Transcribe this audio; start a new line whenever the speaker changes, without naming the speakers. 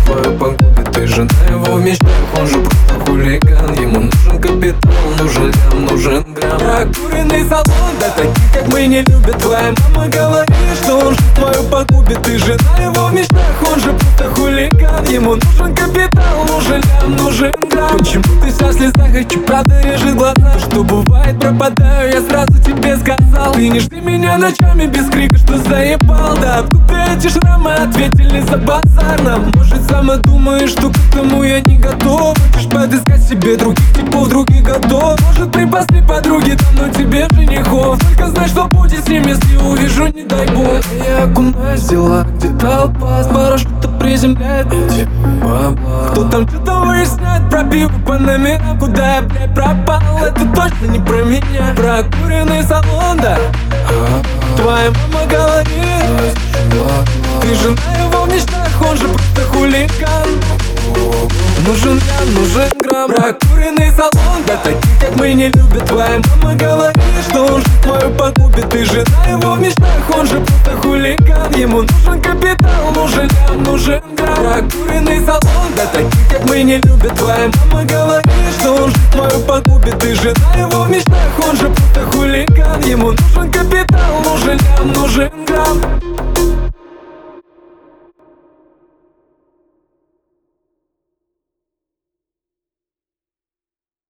твою погубит. Ты жена его в мечтах, он же просто хулиган. Ему нужен капитал, нужен лям, нужен грамм. Прокуренный салон, да таких как мы не любят. Твоя мама говорит, что он же твою погубит. Ты жена его в мечтах, он же просто хулиган. Ему нужен капитал, нужен лям, нужен грамм. Почему ты вся в слезах, хочу, правда режет глаза. Что бывает, пропадаю, я сразу тебе сказал. Ты не жди меня ночами без крика, что заебал. Да откуда эти шрамы, ответили за базар нам. Может, сама думаешь, что к этому я не готов. Хочешь подыскать себе других типов, других готов. Может, припасли подруги, давно тебе женихов. Только знай, что будет с ним, если увижу, не дай бог. Я окунаюсь в дела, где толпа с парашюта приземляет эти бабла. Кто там что-то выясняет про пиво по номерам. Куда я, блядь, пропал, это точно не про меня. Прокуренный салон, да. Твоя мама говорит, ты жена его в мечтах, он же просто хулиган. Нужен лям, нужен грамм. Прокуренный салон, да таких как мы не любят. Твоя мама говорит, что он же твою погубит. Ты жена его в мечтах, он же просто хулиган. Ему нужен капитал, нужен лям, нужен грамм. Прокуренный салон, да таких как мы не любят. Твоя мама говорит, что он же твою погубит. Ты жена его в мечтах, он же